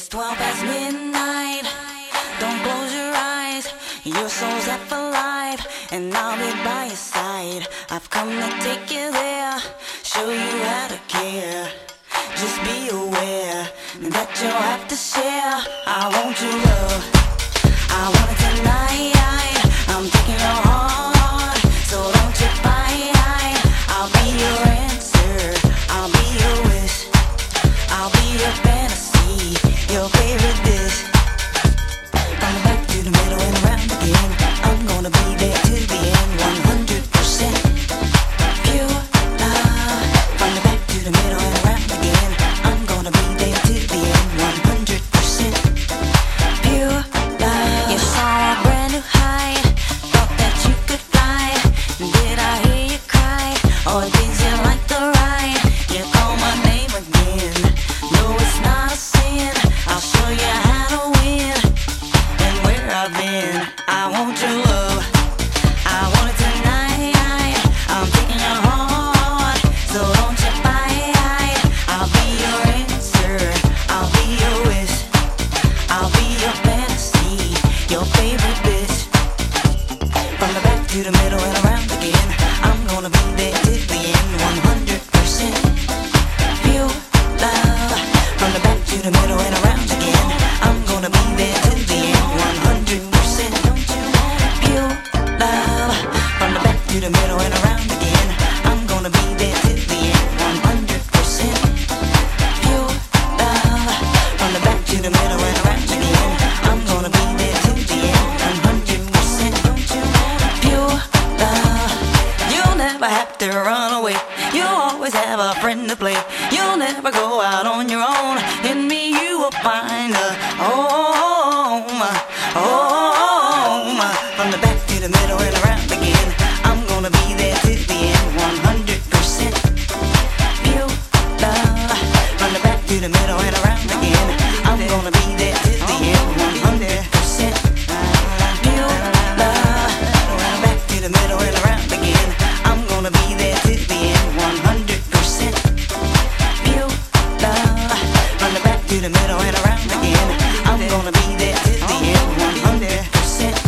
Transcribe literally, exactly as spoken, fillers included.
It's twelve past midnight. Don't close your eyes. Your soul's up alive, and I'll be by your side. I've come to take you there, show you how to care. Just be aware that you'll have to share. I want your love, I want it tonight. I'm taking your heart, so don't you fight. I'll be your answer, I'll be your wish, I'll be your fantasy, your favorite dish. From the back to the middle and around again, I'm gonna be there to the end. One hundred percent pure love. From the back to the middle and around again, I'm gonna be there to the end. One hundred percent pure love. You saw a brand new high, thought that you could fly. Did I hear you cry, or did you like the ride? You call my name again, no it's not a sin. I'll show you how to win, and where I've been. I want your love, I want it tonight. I'm taking your heart, so don't you fight. I'll be your answer, I'll be your wish, I'll be your fantasy, your favorite bitch. From the back to the middle and around again, I'm gonna be there to the end. One hundred percent pure love. From the back to the middle and around again, I'm gonna be there to the end. One hundred percent pure love. From the back to the middle and around again, I'm gonna be there to the end. One hundred percent pure love. From the back to the middle and around again, I'm gonna be there to the end. One hundred percent pure love. You'll never have to run away, you'll always have a friend to play. You'll never go out on your own, in me you will find a home, home. From the back to the middle and around again, I'm gonna be there to the end. One hundred percent pure love. From the back to the middle and around again, I'm gonna be there to the end. One hundred percent pure love. From the back to the middle and around again, I'm gonna be there to the end. One hundred percent pure love. From the back to the middle and around again, I'm gonna be there to the end. One hundred percent